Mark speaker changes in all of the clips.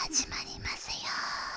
Speaker 1: 始まりますよ。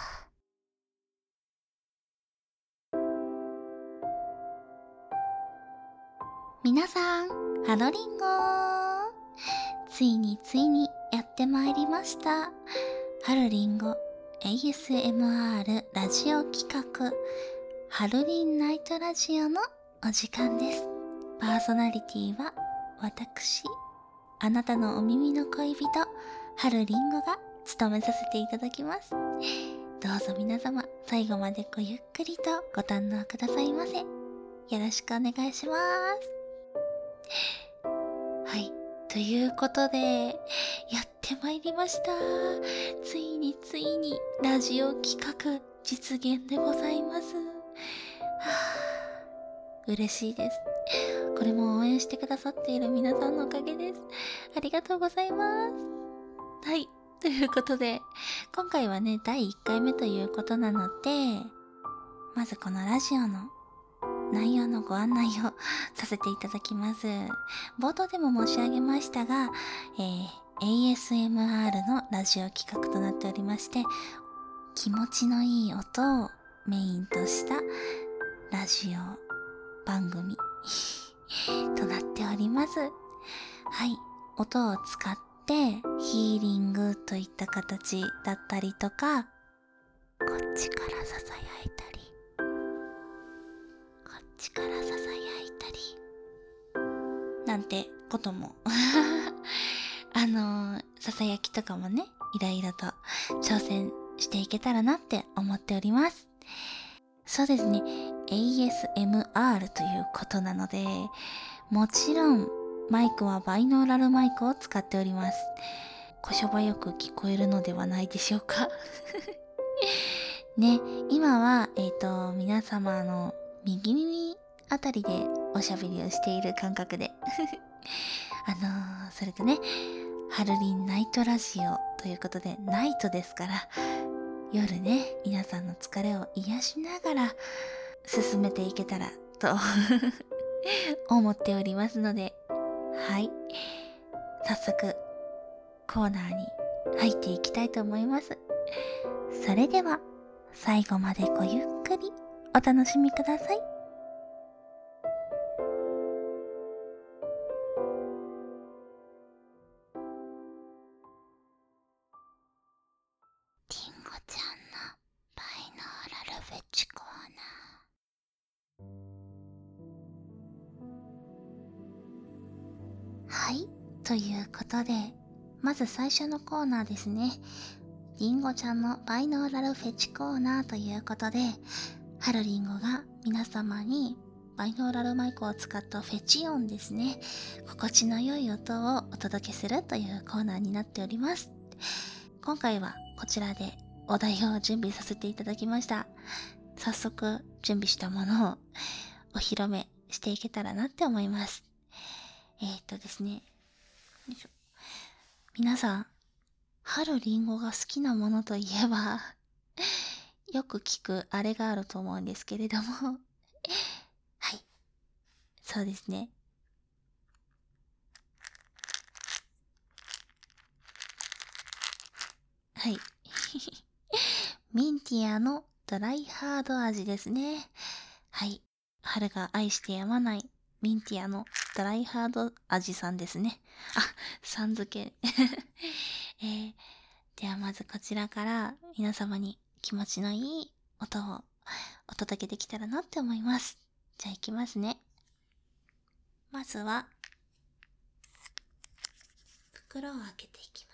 Speaker 1: 皆さん、ハロリンゴ。ついにやってまいりました。ハロリンゴ ASMR ラジオ企画、ハルリンナイトラジオのお時間です。パーソナリティは私、あなたのお耳の恋人、ハルリンゴが務めさせていただきます。どうぞ皆様、最後までごゆっくりとご堪能くださいませ。よろしくお願いします。はい。ということで、やってまいりました。ついにラジオ企画実現でございます。嬉しいです。これも応援してくださっている皆さんのおかげです。ありがとうございます。はい。ということで、今回はね、第1回目ということなので、まずこのラジオの内容のご案内をさせていただきます。冒頭でも申し上げましたが、ASMR のラジオ企画となっておりまして、気持ちのいい音をメインとしたラジオ番組となっております。はい。音を使ってヒーリングといった形だったりとか、こっちから囁いたり、こっちから囁いたりなんてこともささやきとかもね、いろいろと挑戦していけたらなって思っております。そうですね、 ASMR ということなので、もちろんマイクはバイノーラルマイクを使っております。こしょばよく聞こえるのではないでしょうかね、今は皆様の右耳あたりでおしゃべりをしている感覚でそれとね、ハルリンナイトラジオということで、ナイトですから夜ね、皆さんの疲れを癒しながら進めていけたらと思っておりますので、はい、早速コーナーに入っていきたいと思います。それでは最後までごゆっくりお楽しみください。リンゴちゃんのバイノーラルフェチコーナー。はい、ということで、まず最初のコーナーですね。リンゴちゃんのバイノーラルフェチコーナーということで、ハルリンゴが皆様にバイノーラルマイクを使ったフェチ音ですね、心地の良い音をお届けするというコーナーになっております。今回はこちらでお題を準備させていただきました。早速準備したものをお披露目していけたらなって思います。ですね、よいしょ。皆さん、春りんごが好きなものといえばよく聞くあれがあると思うんですけれどもはい、そうですね。はいミンティアのドライハード味ですね。はい、春が愛してやまないミンティアのドライハード味さんですね。あ、さん付けではまずこちらから皆様に気持ちのいい音をお届けできたらなって思います。じゃあいきますね。まずは袋を開けていきます。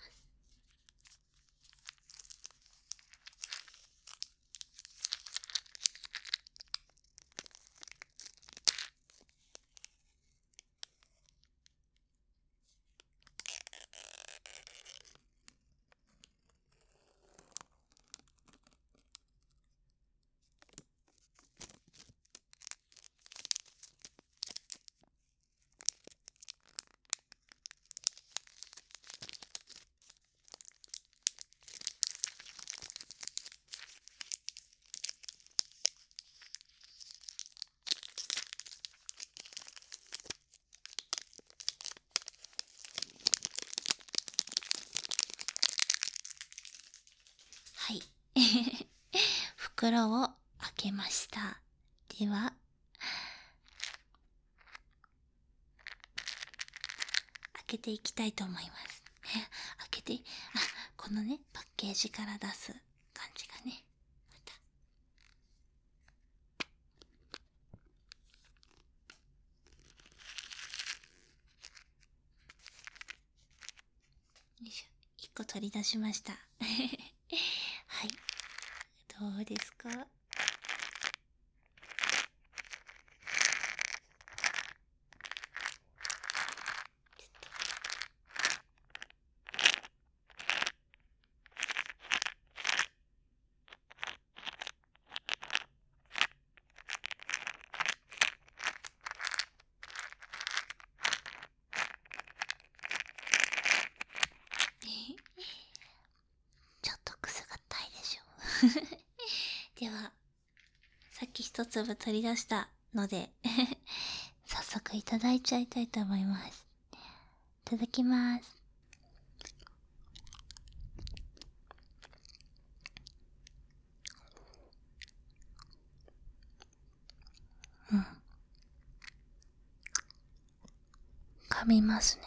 Speaker 1: 袋を開けました。では、開けていきたいと思います。開けて、このね、パッケージから出す感じがね、また。よいしょ、1個取り出しました。はい。どうですか？ちょっとくすがったいでしょでは、さっき一粒取り出したので早速いただいちゃいたいと思います。いただきます。噛みますね。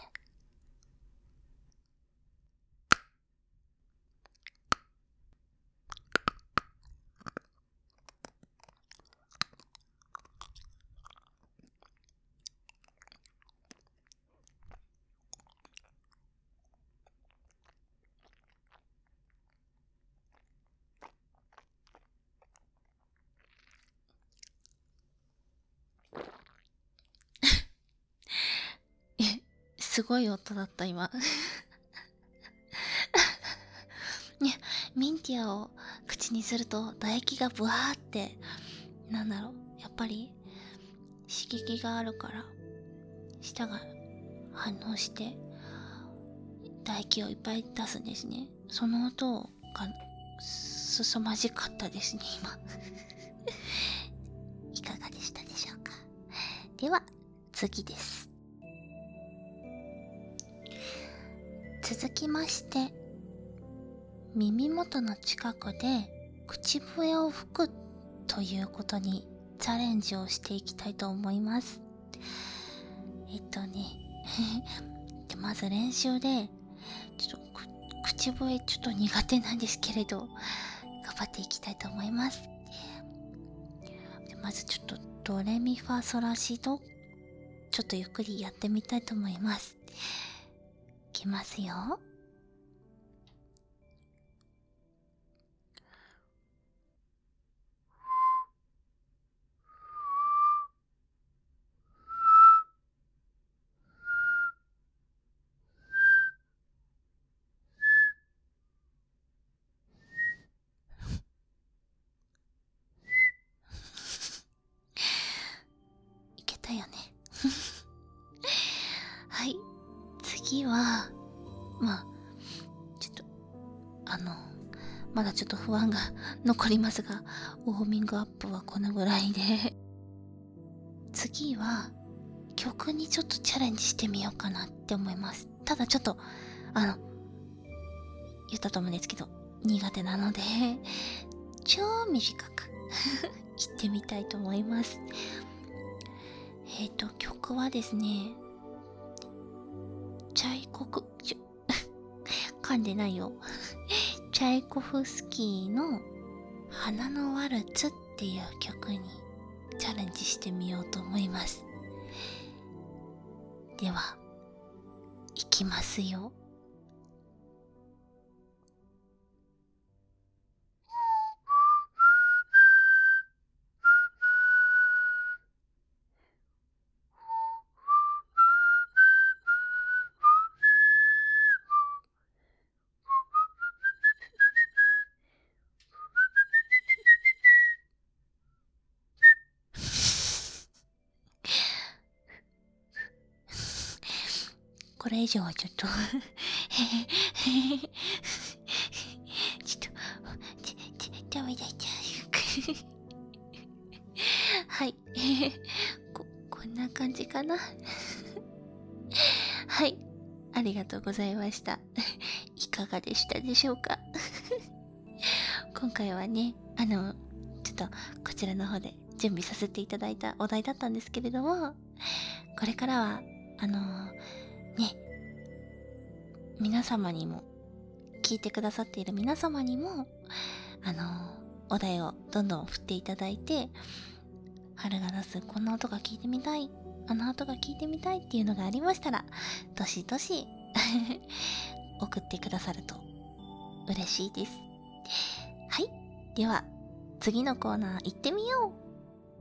Speaker 1: すごい音だった今ね、ミンティアを口にすると唾液がブワーって、なんだろう、やっぱり刺激があるから舌が反応して唾液をいっぱい出すんですね。その音が凄まじかったですね今いかがでしたでしょうか。では次です。続きまして、耳元の近くで口笛を吹くということにチャレンジをしていきたいと思います。でまず練習でちょっと口笛ちょっと苦手なんですけれど頑張っていきたいと思います。でまずちょっとドレミファソラシドちょっとゆっくりやってみたいと思います。いきますよ。いけたよねはい、次はちょっとまだちょっと不安が残りますが、ウォーミングアップはこのぐらいで次は曲にちょっとチャレンジしてみようかなって思います。ただちょっと言ったと思うんですけど苦手なので超短く言ってみたいと思います。曲はですね、噛んでないよチャイコフスキーの花のワルツっていう曲にチャレンジしてみようと思います。では、いきますよ。これ以上はちょっとちょっとダメだったはいこんな感じかなはい、ありがとうございましたいかがでしたでしょうか今回はね、ちょっとこちらの方で準備させていただいたお題だったんですけれども、これからは、皆様にも、聞いてくださっている皆様にも、お題をどんどん振っていただいて、春が出すこんな音が聞いてみたい、あの音が聞いてみたいっていうのがありましたら、どしどし送ってくださると嬉しいです。はい。では、次のコーナー行ってみよう。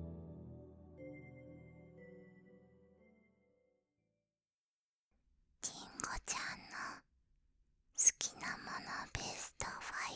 Speaker 1: りんごちゃんの好きなものベスト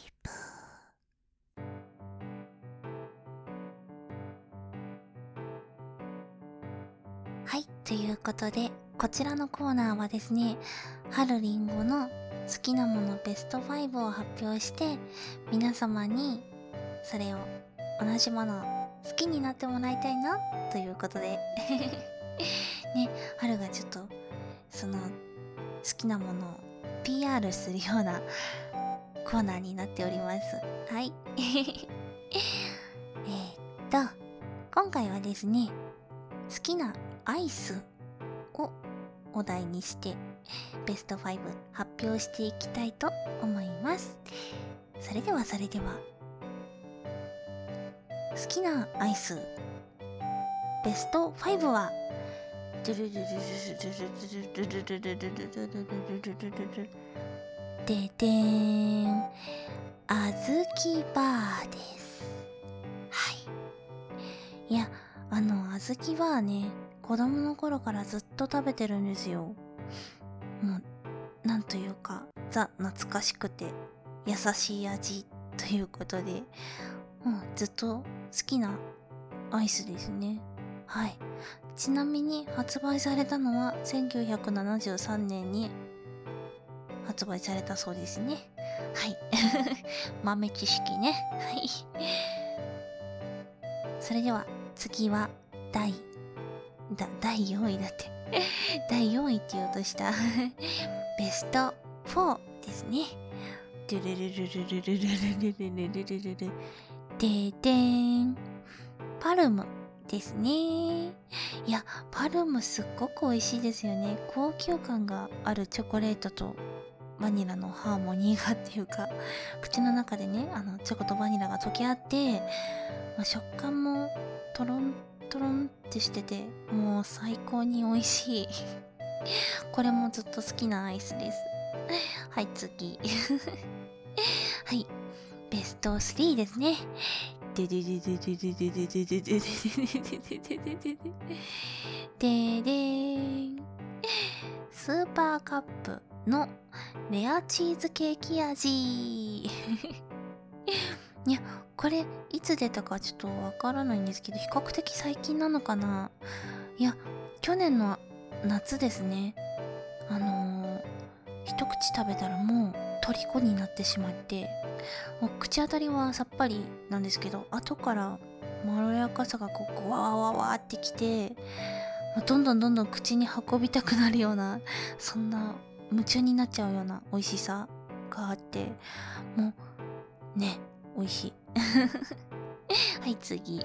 Speaker 1: 5。はい、ということで、こちらのコーナーはですね、春りんごの好きなものベスト5を発表して、皆様にそれを同じものを好きになってもらいたいなということでね、春がちょっとその好きなものを PR するようなコーナーになっております。はい今回はですね、好きなアイスをお題にしてベスト5発表していきたいと思います。それでは好きなアイスベスト5はででーん、あずきバーです。はい。いや、あずきバーね、子供の頃からずっと食べてるんですよ。もう、なんというか、ザ懐かしくて優しい味ということで、ずっと好きなアイスですね。はい。ちなみに発売されたのは1973年に発売されたそうですね。はい。豆知識ね。はい。それでは次は第4位だって。第4位って言おうとした。ベスト4ですね。ででーん。パルムですね。いや、パルムすっごく美味しいですよね。高級感があるチョコレートとバニラのハーモニーがっていうか、口の中でね、チョコとバニラが溶け合って、食感もトロントロンってしてて、もう最高に美味しい。これもずっと好きなアイスです。はい、次。はい、ベスト3ですね。でででででででででででででででーん。スーパーカップのレアチーズケーキ味。いや、これいつ出たかちょっとわからないんですけど、比較的最近なのかな。いや、去年の夏ですね。一口食べたらもう虜になってしまって、もう口当たりはさっぱりなんですけど、後からまろやかさがこうゴワワワワってきて、どんどん口に運びたくなるような、そんな夢中になっちゃうような美味しさがあって、もうね、美味しい。はい、次。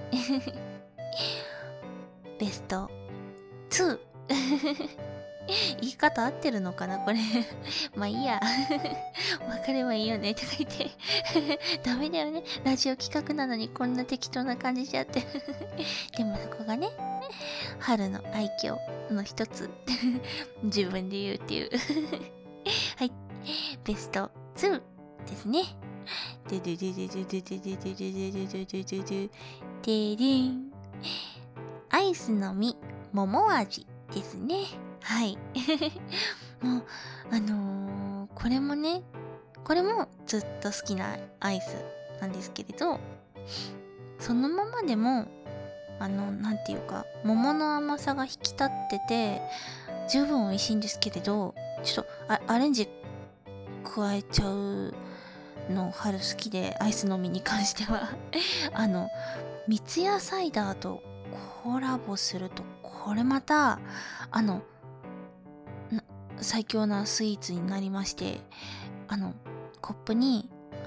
Speaker 1: ベスト2。言い方合ってるのかなこれ。まあいいや。分かればいいよねとか言って。ダメだよね。ラジオ企画なのにこんな適当な感じしゃって。でもそこがね、春の愛嬌の一つ。自分で言うっていう。はい。ベスト2ですね。でででででででででででででででででん。アイスの実、桃味ですね。はい。もう、これもね、これもずっと好きなアイスなんですけれど、そのままでも、なんていうか、桃の甘さが引き立ってて、十分美味しいんですけれど、ちょっとアレンジ加えちゃうの春好きで、アイスの実に関しては。三ツ矢サイダーとコラボすると、これまた、最強なスイーツになりまして、コップに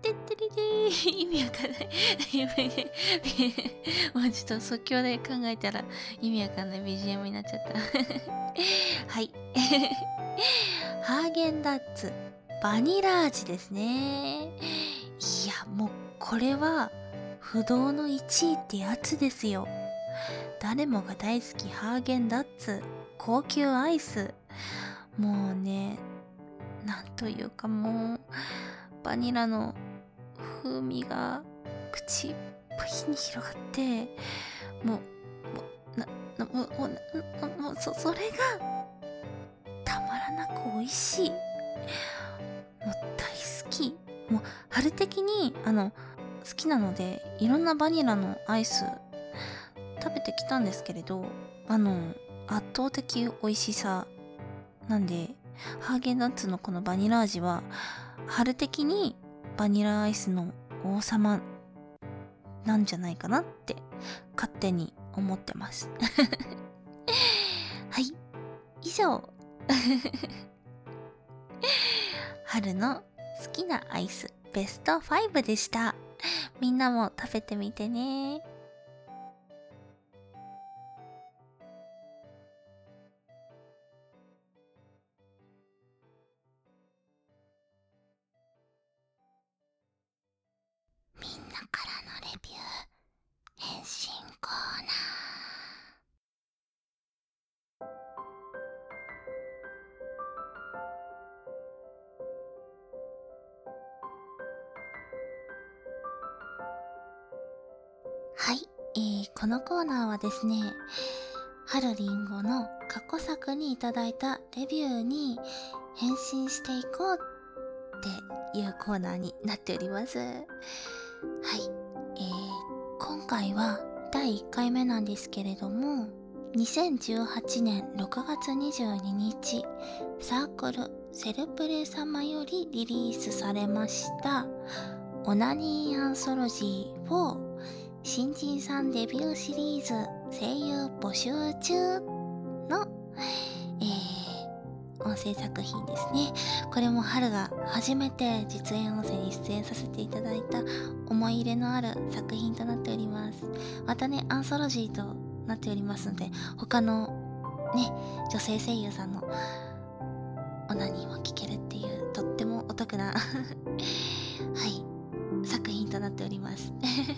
Speaker 1: てってりでー意味わかんない。もうちょっと即興で考えたら意味わかんない BGM になっちゃった。はい。ハーゲンダッツバニラ味ですね。いや、もうこれは不動の1位ってやつですよ。誰もが大好きハーゲンダッツ高級アイス。もうね、なんというかもうバニラの風味が口いっぱいに広がって、もうそれがたまらなく美味しい。もう大好き。もう春的に好きなのでいろんなバニラのアイス食べてきたんですけれど、圧倒的美味しさなんで、ハーゲンダッツのこのバニラ味は春的にバニラアイスの王様なんじゃないかなって勝手に思ってますはい、以上春の好きなアイスベスト5でした。みんなも食べてみてね。みんなからのレビュー返信コーナー。はい、このコーナーはですね、春りんごの過去作にいただいたレビューに返信していこうっていうコーナーになっております。はい、今回は第1回目なんですけれども、2018年6月22日、サークルセルプレ様よりリリースされましたオナニーアンソロジー4新人さんデビューシリーズ声優募集中の、音声作品ですね。これも春が初めて実演音声に出演させていただいた思い入れのある作品となっております。またね、アンソロジーとなっておりますので、他のね、女性声優さんのオナニーも聴けるっていうとってもお得なはい、作品となっております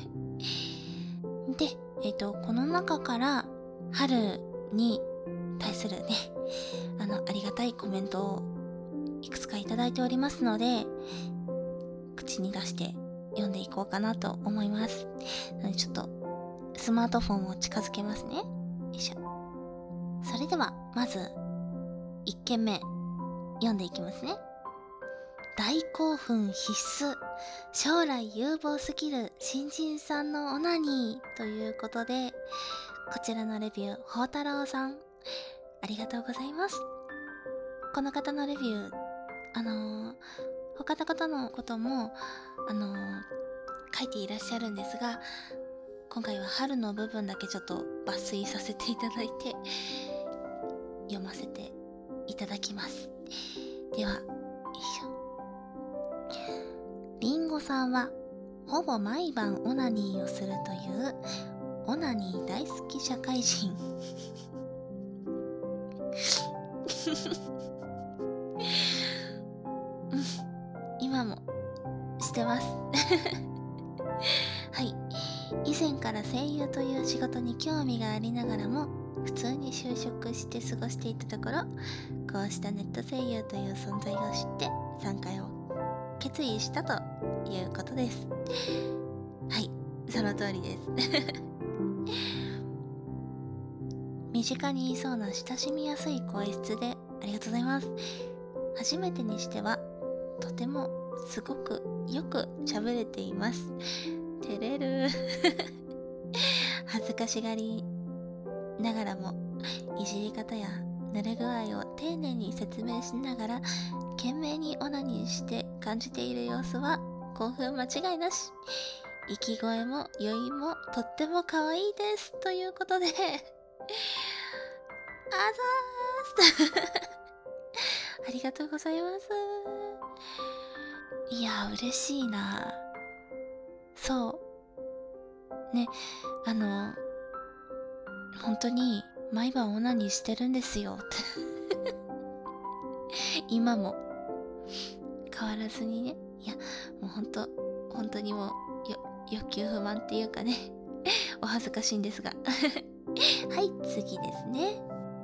Speaker 1: で、この中から春に対するね、ありがたいコメントをいくつかいただいておりますので、口に出して読んでいこうかなと思います。なのでちょっとスマートフォンを近づけますね。よいしょ。それではまず1件目読んでいきますね。大興奮必須、将来有望すぎる新人さんのオナニーということで、こちらのレビュー、ほうたろうさん、ありがとうございます。この方のレビュー、他の方のことも、書いていらっしゃるんですが、今回は春の部分だけちょっと抜粋させていただいて、読ませていただきます。では、よいしょ。りんごさんはほぼ毎晩オナニーをするというオナニー大好き社会人今もしてますはい、以前から声優という仕事に興味がありながらも普通に就職して過ごしていたところ、こうしたネット声優という存在を知って参加を決意したということです。はい、その通りです身近にいそうな親しみやすい声質でありがとうございます。初めてにしてはとてもすごくよく喋れています。照れる恥ずかしがりながらもいじり方や濡れ具合を丁寧に説明しながら懸命にオナニーして感じている様子は興奮間違いなし。息声も余韻もとっても可愛いですということであざーすありがとうございます。いや嬉しいな。そうね、本当に毎晩オナニーしてるんですよって今も変わらずにね。いやもう本当にもう欲求不満っていうかねお恥ずかしいんですがはい次ですね。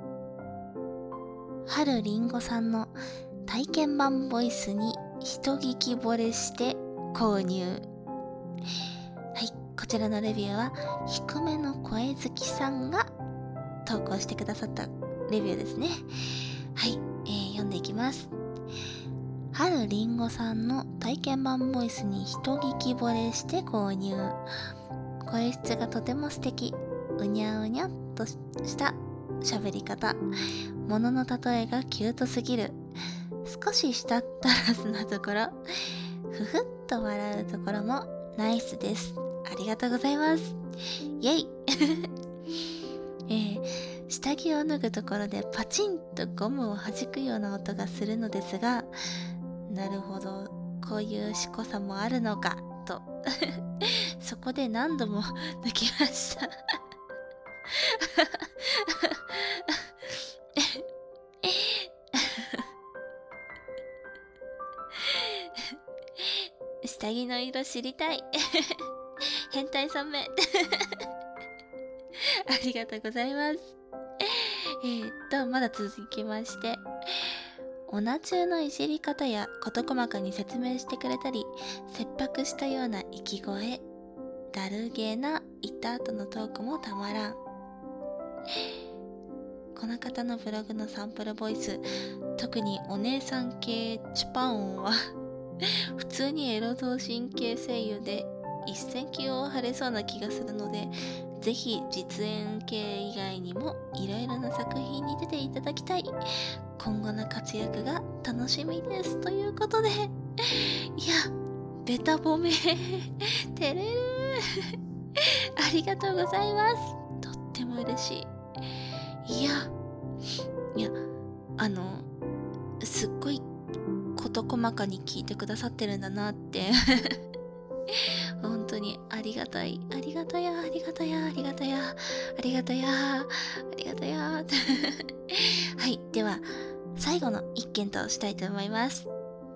Speaker 1: 春りんごさんの体験版ボイスに人聞き惚れして購入。はい、こちらのレビューは低めの声好きさんが投稿してくださったレビューですね。はい、読んでいきます。春りんごさんの体験版ボイスに人聞き惚れして購入。声質がとても素敵。うにゃうにゃっとした喋り方。物の例えがキュートすぎる。少ししたったらずなところ。ふふっと笑うところもナイスです。ありがとうございます。イェイ下着を脱ぐところでパチンとゴムを弾くような音がするのですが、なるほど、こういうしこさもあるのかとそこで何度も抜きました下着の色知りたい変態さんめありがとうございます。まだ続きまして、オナ中のいじり方や事細かに説明してくれたり、切迫したような息声、だるげな言った後のトークもたまらん。この方のブログのサンプルボイス、特にお姉さん系チュパ音は普通にエロ同神経声優で一線級を張れそうな気がするので、ぜひ実演系以外にもいろいろな作品に出ていただきたい。今後の活躍が楽しみですということで、いやベタ褒め照れるありがとうございます。とっても嬉しい。いやすっごい事細かに聞いてくださってるんだなって本当にありがたい、ありがたや、ありがたや、ありがたや、ありがたや、ありがたやはい、では最後の一件としたいと思います。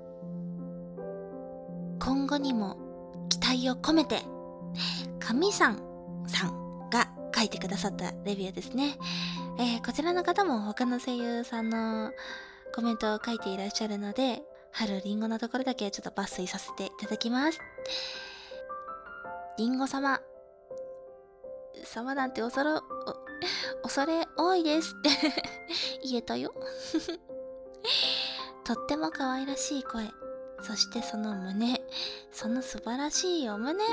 Speaker 1: 今後にも期待を込めて、神さんが書いてくださったレビューですね。こちらの方も他の声優さんのコメントを書いていらっしゃるので、春りんごのところだけちょっと抜粋させていただきます。りんご様なんて恐れ多いです言えたよとっても可愛らしい声、そしてその胸、その素晴らしいお胸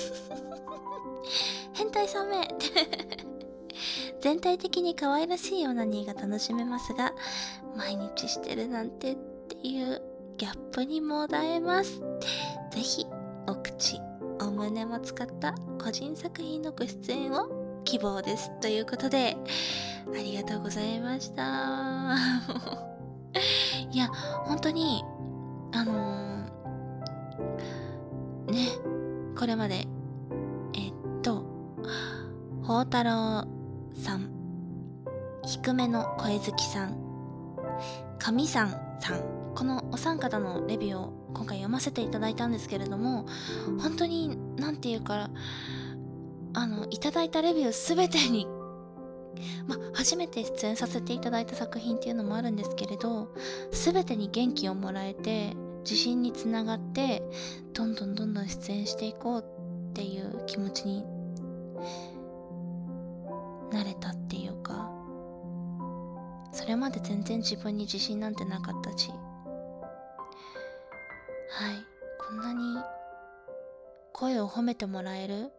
Speaker 1: 変態さめ全体的に可愛らしいオナニーが楽しめますが、毎日してるなんてっていうギャップにもだえます。ぜひお口お胸も使った個人作品のご出演を希望ですということで、ありがとうございましたいや本当にね、これまで宝太郎さん、低めの声好きさん、神さんさん、このお三方のレビューを今回読ませていただいたんですけれども、本当になんていうか、いただいたレビューすべてに、初めて出演させていただいた作品っていうのもあるんですけれど、すべてに元気をもらえて、自信につながって、どんどん出演していこうっていう気持ちになれたっていうか、 それまで全然自分に自信なんてなかったし、はい、こんなに声を褒めてもらえる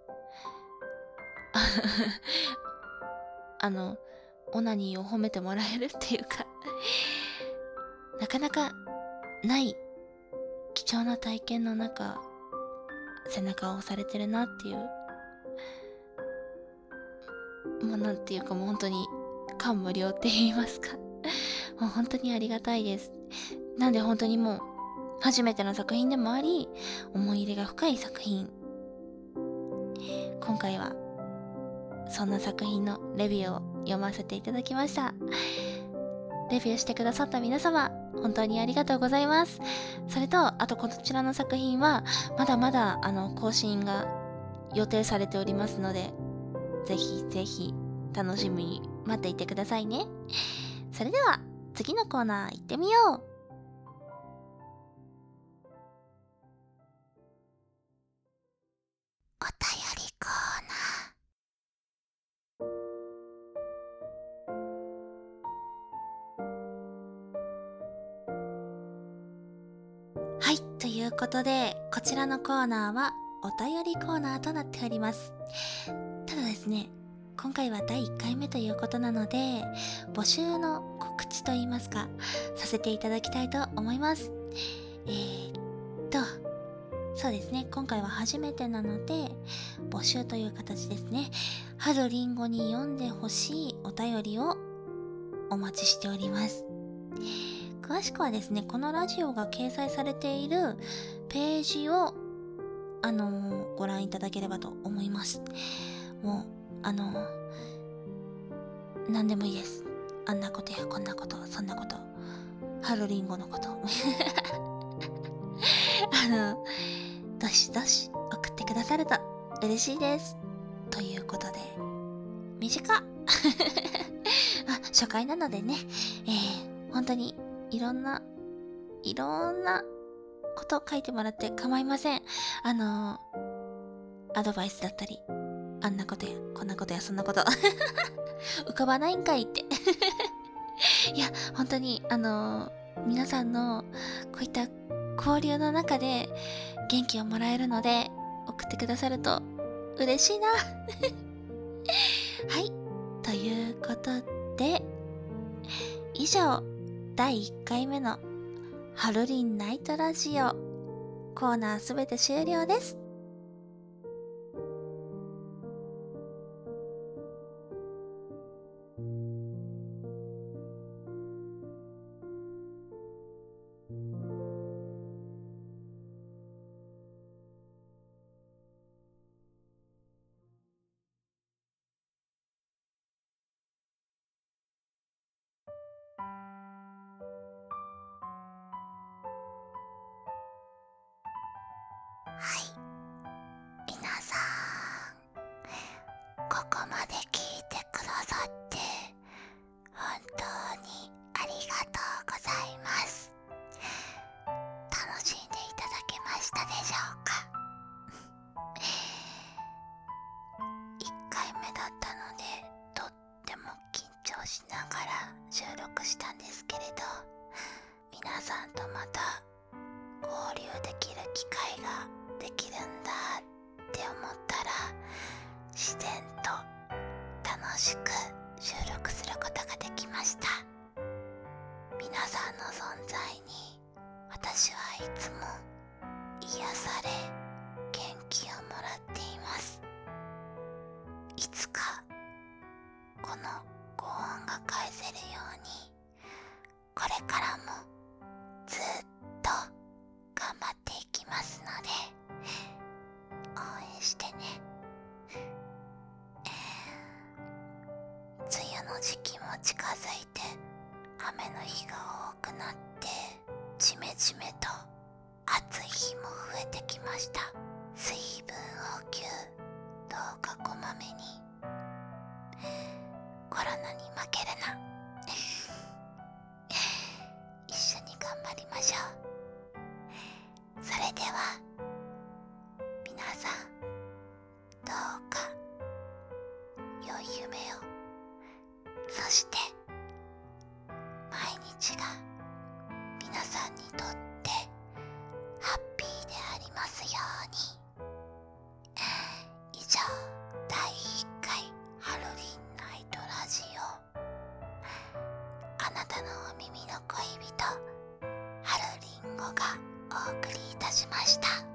Speaker 1: オナニーを褒めてもらえるっていうかなかなかない貴重な体験の中、背中を押されてるなっていう、もうなんていうか、もう本当に感無量って言いますかもう本当にありがたいです。なんで本当にもう初めての作品でもあり、思い入れが深い作品。今回はそんな作品のレビューを読ませていただきました。レビューしてくださった皆様、本当にありがとうございます。それと、あとこちらの作品はまだまだ更新が予定されておりますので、ぜひぜひ楽しみに待っていてくださいね。それでは次のコーナー行ってみよう。お便りコーナー。はい、ということでこちらのコーナーはお便りコーナーとなっております。ただですね、今回は第1回目ということなので、募集の告知といいますか、させていただきたいと思います。そうですね、今回は初めてなので、募集という形ですね。春りんごに読んでほしいお便りをお待ちしております。詳しくはですね、このラジオが掲載されているページを、ご覧いただければと思います。もう、何でもいいです。あんなことやこんなこと、そんなこと。春りんごのこと。どしどし送ってくださると嬉しいです。ということで、短っ初回なのでね、本当にいろんなことを書いてもらって構いません。アドバイスだったり、あんなことやこんなことやそんなこと浮かばないんかいっていや本当に皆さんのこういった交流の中で元気をもらえるので送ってくださると嬉しいなはい、ということで以上第1回目のハルリンナイトラジオコーナーすべて終了です。はい、皆さんここまで聞いてくださって本当にありがとうございます。楽しんでいただけましたでしょうか1回目だったのでとっても緊張しながら収録したんですけれど、皆さんとまた交流できる機会ができるんだって思ったら自然と楽しく収録することができました。皆さんの存在に私はいつも癒され元気をもらっています。いつかこのご恩が返せるようにこれからもずっと頑張っていきますので応援してね。梅雨の時期も近づいて雨の日が多くなってジメジメと暑い日も増えてきました。水分補給どうかこまめに。コロナに負けるな一緒に頑張りましょう。それでは皆さんどうか良い夢を、そして日が皆さんにとってハッピーでありますように。以上、第1回ハロリンナイトラジオ、あなたのお耳の恋人ハルリンゴがお送りいたしました。